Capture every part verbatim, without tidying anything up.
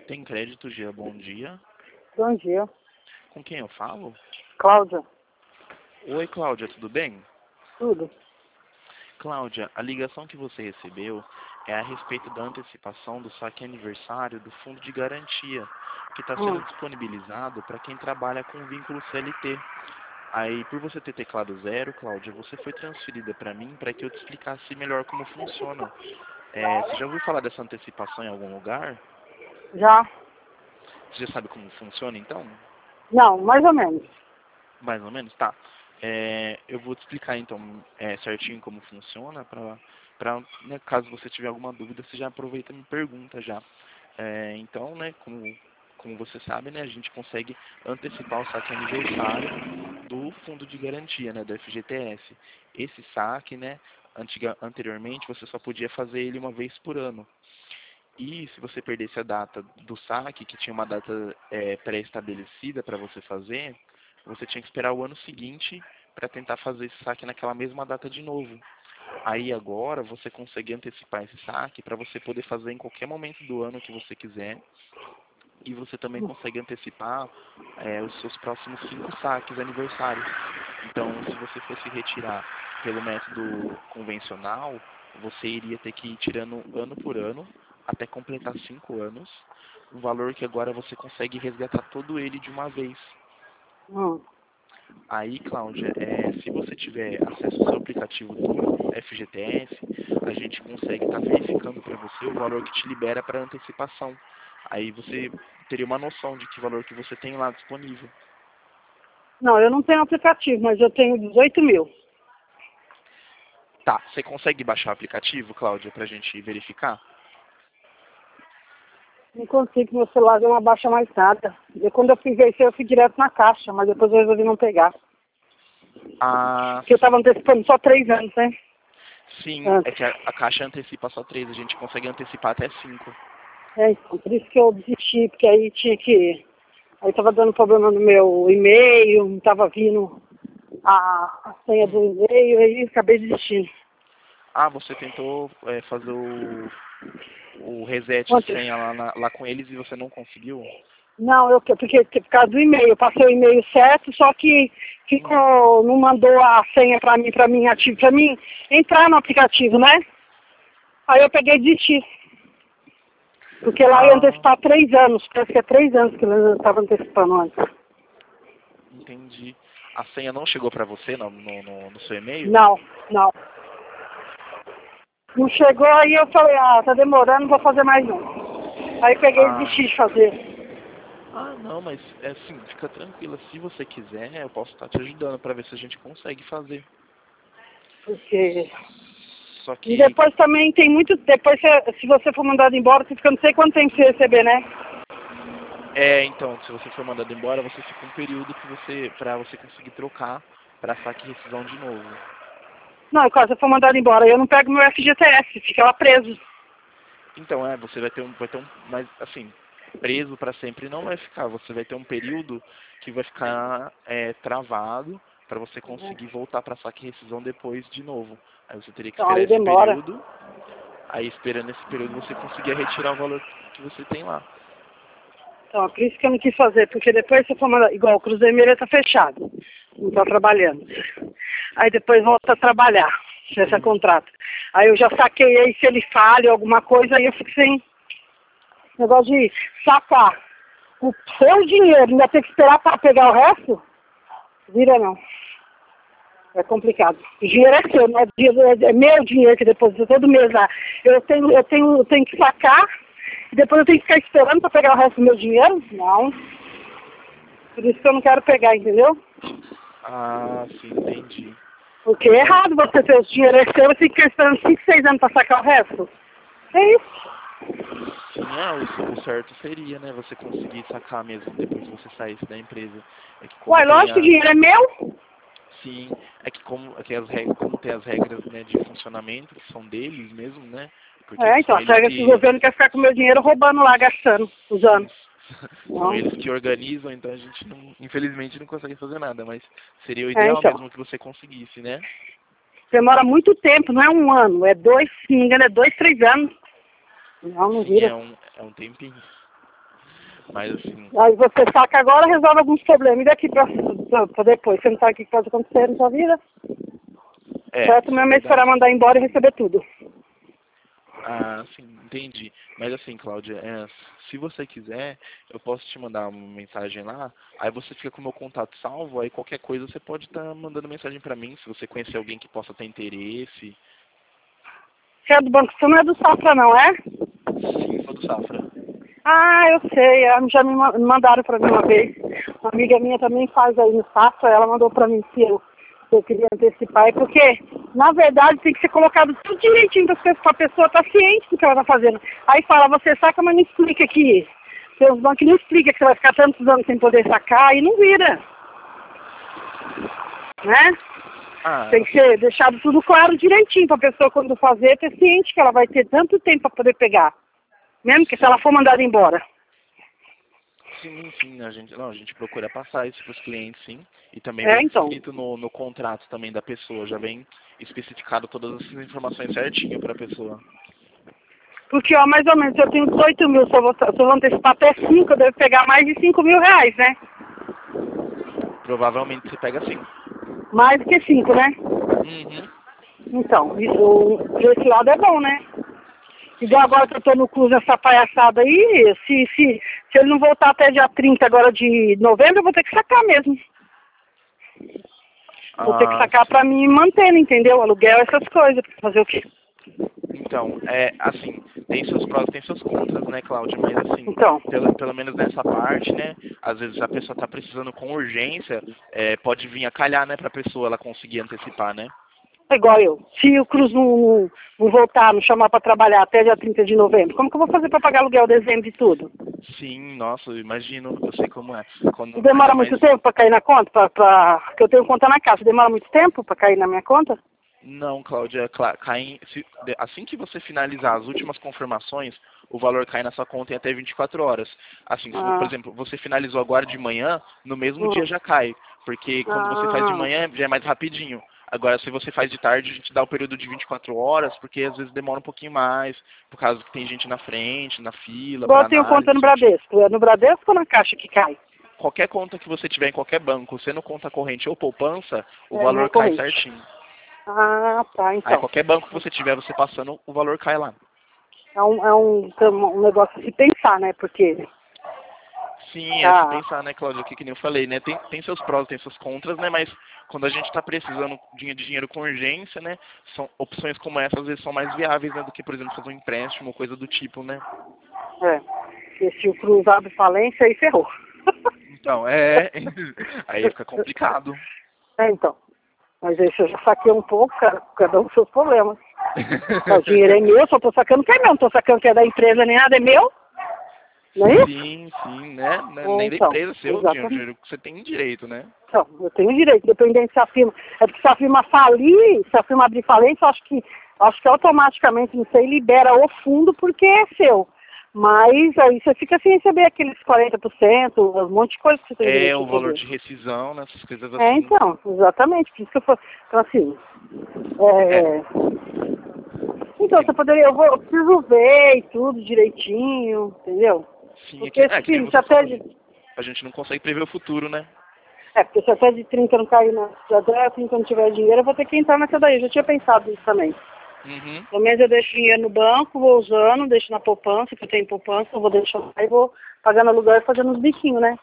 Tem crédito, Gia, bom dia. Bom dia. Com quem eu falo? Cláudia. Oi, Cláudia, tudo bem? Tudo. Cláudia, a ligação que você recebeu é a respeito da antecipação do saque aniversário do Fundo de Garantia, que está sendo Hum. disponibilizado para quem trabalha com vínculo C L T. Aí, por você ter teclado zero, Cláudia, você foi transferida para mim para que eu te explicasse melhor como funciona. É, você já ouviu falar dessa antecipação em algum lugar? Já? Você já sabe como funciona, então? Não, mais ou menos. Mais ou menos? Tá. É, eu vou te explicar, então, é, certinho como funciona, para, para né, caso você tiver alguma dúvida, você já aproveita e me pergunta já. É, então, né, como, como você sabe, né, a gente consegue antecipar o saque aniversário do fundo de garantia, né, do F G T S. Esse saque, né, antiga, anteriormente, você só podia fazer ele uma vez por ano. E se você perdesse a data do saque, que tinha uma data é, pré-estabelecida para você fazer, você tinha que esperar o ano seguinte para tentar fazer esse saque naquela mesma data de novo. Aí agora você consegue antecipar esse saque para você poder fazer em qualquer momento do ano que você quiser. E você também consegue antecipar é, os seus próximos cinco saques aniversários. Então, se você fosse retirar pelo método convencional, você iria ter que ir tirando ano por ano, até completar cinco anos, um valor que agora você consegue resgatar todo ele de uma vez. Hum. Aí, Cláudia, é, se você tiver acesso ao seu aplicativo do F G T S, a gente consegue estar verificando para você o valor que te libera para antecipação. Aí você teria uma noção de que valor que você tem lá disponível. Não, eu não tenho aplicativo, mas eu tenho dezoito mil. Tá, você consegue baixar o aplicativo, Cláudia, para a gente verificar? Não consigo, meu celular não abaixa mais nada. E quando eu fiz isso, eu fui direto na caixa, mas depois eu resolvi não pegar. Ah, Porque eu sim. estava antecipando só três anos, né? Sim, é Antes. que a, a caixa antecipa só três, a gente consegue antecipar até cinco. É, então, por isso que eu desisti, porque aí tinha que... Aí estava dando problema no meu e-mail, não estava vindo a, a senha do Hum. e-mail, aí acabei desistindo. Ah, você tentou é, fazer o, o reset de Ontem. senha lá, na- lá com eles e você não conseguiu? Não, eu porque por causa do e-mail, eu passei o e-mail certo, só que Hum. ficou, não mandou a senha pra mim, pra mim, ativo, pra mim entrar no aplicativo, né? Aí eu peguei e desisti. Porque lá ia Ah, antecipar três anos, parece que é três anos que eu estava antecipando antes. entendi. A senha não chegou para você no, no, no, no seu e-mail? Não, não. Não chegou, aí eu falei, ah, tá demorando, não vou fazer mais não. Aí peguei e Ah, desisti de fazer. ah, não, mas é assim, fica tranquila. Se você quiser, eu posso estar te ajudando para ver se a gente consegue fazer. Porque... Só E que, depois também tem muito... Depois, se se você for mandado embora, você fica não sei quanto tempo você receber, né? é, então, se você for mandado embora, você fica um período que você, para você conseguir trocar para saque e rescisão de novo. Não, quase eu for mandado embora, eu não pego meu F G T S, fica lá preso. Então, é, você vai ter um, vai ter um, mas assim, preso para sempre não vai ficar. Você vai ter um período que vai ficar é, travado para você conseguir voltar para saque e rescisão depois de novo. Aí você teria que Então esperar aí esse demora. período. Aí esperando esse período você conseguia retirar o valor que você tem lá. Então, por isso que eu não quis fazer, porque depois se eu for mandar, igual o Cruzeiro Mineiro tá fechado, não tá trabalhando. Aí depois volta a trabalhar, esse Uhum. contrato. Aí eu já saquei aí, se ele falha alguma coisa, aí eu fico sem negócio de sacar o seu dinheiro, ainda ter que esperar para pegar o resto, vira não. É complicado. O dinheiro é seu, não é, dinheiro- é meu dinheiro que deposita todo mês lá. Eu tenho, eu tenho, eu tenho que sacar e depois eu tenho que ficar esperando para pegar o resto do meu dinheiro? Não. Por isso que eu não quero pegar, entendeu? Ah, sim, entendi. Porque é Mas, errado você ter os dinheiro é seu e ficar esperando cinco, seis anos para sacar o resto. É isso. sim, é, o, o certo seria, né, você conseguir sacar mesmo depois que você saísse da empresa. É que como Uai, tem lógico que o a, dinheiro é meu. sim, é que como, é que as regras, como tem as regras, né, de funcionamento, que são deles mesmo, né, porque É, então, são a eles regra que o que, governo quer ficar com o meu dinheiro roubando lá, gastando, usando. isso, são Não. eles que organizam, então a gente não, infelizmente não consegue fazer nada, mas seria o É, ideal então. mesmo que você conseguisse, né? Demora muito tempo, não é um ano, é dois, se não me engano, é dois, três anos. Não, não Sim, vira. é um, é um tempinho. Mas assim... Aí você saca agora, resolve alguns problemas. E daqui pra, pra, pra depois? Você não sabe o que pode acontecer na sua vida? É, Certo? isso é Mesmo é esperar verdade. mandar embora e receber tudo. Ah, sim, entendi. Mas assim, Cláudia, é, se você quiser, eu posso te mandar uma mensagem lá, aí você fica com o meu contato salvo, aí qualquer coisa você pode estar mandando mensagem pra mim, se você conhecer alguém que possa ter interesse. Você é do Banco, você não é do Safra não, é? Sim, sou do Safra. Ah, eu sei, ah, já me ma- mandaram pra mim uma vez. Uma amiga minha também faz aí no Safra, ela mandou pra mim se eu, se eu queria antecipar. É porque, na verdade, tem que ser colocado tudo direitinho para a pessoa estar ciente do que ela tá fazendo. Aí fala, você saca, mas não explica que... Seus bancos não explica que você vai ficar tantos anos sem poder sacar e não vira. Né? Ah, Tem que ser deixado tudo claro direitinho para a pessoa, quando fazer, ter ciente que ela vai ter tanto tempo para poder pegar. Mesmo que se ela for mandada embora. sim, sim, a gente, não, a gente procura passar isso para os clientes, sim. E também É, vem então. escrito no, no contrato também da pessoa, já vem especificado todas essas informações certinho para a pessoa. Porque, ó, mais ou menos, eu tenho dezoito mil, se eu vou, se eu vou antecipar até cinco, eu devo pegar mais de cinco mil reais, né? Provavelmente você pega sim. Mais do que cinco, né? Uhum. Então, isso, desse lado é bom, né? Igual Sim, agora sim. que eu tô no curso nessa palhaçada aí, se, se, se ele não voltar até dia trinta agora de novembro, eu vou ter que sacar mesmo. Vou ter que Ah, sacar pra sim. mim mantendo, entendeu? Aluguel, essas coisas. Fazer o quê? Então, é assim, tem seus prós, tem seus contras, né, Cláudia? Mas assim, Então, pelo, pelo menos nessa parte, né? Às vezes a pessoa tá precisando com urgência, é, pode vir a calhar, né, pra pessoa ela conseguir antecipar, né? é igual eu. Se o Cruz não, não, não voltar, não chamar pra trabalhar até dia trinta de novembro, como que eu vou fazer pra pagar aluguel, dezembro e tudo? Sim, nossa, eu imagino, eu sei como é. E Quando, ainda demora mais. muito tempo pra cair na conta? Pra, pra... Porque eu tenho conta na casa. Demora muito tempo pra cair na minha conta? Não, Cláudia, cla- cai em- se- de- assim que você finalizar as últimas confirmações, o valor cai na sua conta em até vinte e quatro horas. Assim, se, por Ah, exemplo, você finalizou agora de manhã, no mesmo dia hum, já cai. Porque quando você faz de ah, manhã, já é mais rapidinho. Agora, se você faz de tarde, a gente dá o período de vinte e quatro horas, porque às vezes demora um pouquinho mais, por causa que tem gente na frente, na fila, igual para eu tenho análise, conta no certinho. Bradesco. É no Bradesco ou na Caixa que cai? Qualquer conta que você tiver em qualquer banco, sendo conta corrente ou poupança, o É, minha valor cai corrente. certinho. Ah, tá, Aí então. qualquer banco que você tiver, você passando, o valor cai lá. É um, é um, um negócio a se pensar, né? Porque Sim, é se tá. pensar, né, Cláudia, que, que nem eu falei, né, tem, tem seus prós, tem seus contras, né, mas quando a gente está precisando de de dinheiro com urgência, né, são opções como essa às vezes são mais viáveis, né, do que, por exemplo, fazer um empréstimo ou coisa do tipo, né. É. Porque se o Cruz abre falência, aí ferrou. Então, é, aí fica complicado. É, então. Mas aí eu já saquei um pouco, cara, cada um com seus problemas. O dinheiro é meu, só tô sacando que é meu, não tô sacando que é da empresa nem nada, é meu. Não é isso? Sim, sim, né, né, É, nem da então, empresa, seu dinheiro, exatamente. dinheiro que você tem direito, né. Então, eu tenho direito, independente se a firma. É porque se a firma falir, se a firma abrir falência, eu acho que, acho que automaticamente, não sei, libera o fundo porque é seu. Mas aí você fica sem receber aqueles quarenta por cento, um monte de coisa que você tem É direito de o valor receber. de rescisão, né, essas coisas É, assim. então, exatamente, por isso que eu falo. Então, assim, É, é, então você tem, poderia, eu, vou, eu preciso ver e tudo direitinho, entendeu? sim, é Porque que, esse é que nem filho, se você até falou, de, a gente não consegue prever o futuro, né. é, porque se até de trinta não cair na, se até trinta não tiver dinheiro, eu vou ter que entrar nessa daí, eu já tinha pensado nisso também. Uhum. Pelo menos eu deixo dinheiro no banco, vou usando, deixo na poupança, que eu tenho poupança, eu vou deixando lá e vou pagando aluguel e fazendo uns biquinhos, né?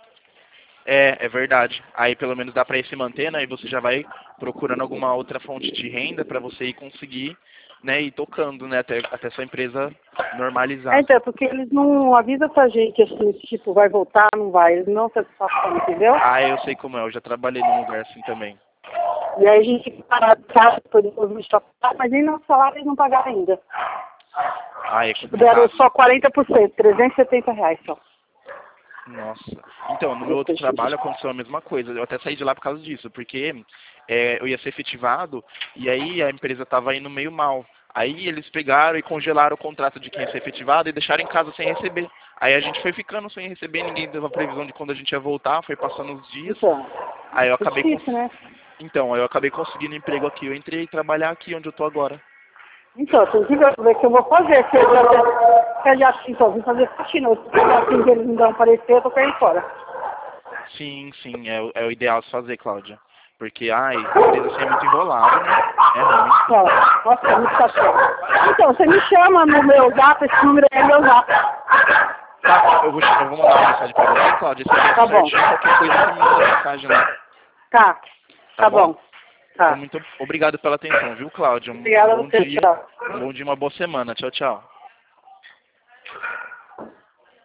É, é verdade. Aí pelo menos dá para ir se manter, né? E você já vai procurando alguma outra fonte de renda para você ir conseguir, né? Ir tocando, né? Até, até sua empresa É, normalizar. então, porque eles não avisam pra gente, assim, tipo, vai voltar, não vai, eles não satisfação, entendeu? Ah, eu sei como é. Eu já trabalhei num lugar assim também. E aí a gente fica parado em casa, depois depois a gente tá parado, mas nem nosso salário eles não pagaram ainda. Ah, é Tipo, deram complicado. só quarenta por cento, trezentos e setenta reais só. Nossa. Então, no meu outro Depois trabalho disso. aconteceu a mesma coisa. Eu até saí de lá por causa disso, porque é, eu ia ser efetivado e aí a empresa estava indo meio mal. Aí eles pegaram e congelaram o contrato de quem ia ser efetivado e deixaram em casa sem receber. Aí a gente foi ficando sem receber, ninguém deu a previsão de quando a gente ia voltar, foi passando os dias. Então, Aí eu é acabei cons... difícil, né? Então, aí eu acabei conseguindo emprego aqui, eu entrei trabalhar aqui onde eu tô agora. Então, tem que ver o que eu vou fazer. Se eu já, se eu já então, vim fazer faxina. Se eu já assim que eles me dão parecer, eu tô caindo fora. Sim, sim, é, o- é o ideal se fazer, Cláudia. Porque, ai, empresa assim é muito enrolado, né? É ruim. Então, nossa, é muito chato. Então, você me chama no meu zap, esse número é meu zap. Tá, eu vou, eu vou mandar uma mensagem pra você, Cláudia. Você Tá pensa bom. certinho, qualquer coisa você me manda mensagem lá. Tá, Tá, tá bom? bom. Tá. Então, muito obrigado pela atenção, viu, Cláudia? Um, um Obrigada a bom você, dia, tchau. um bom dia, uma boa semana. Tchau, tchau.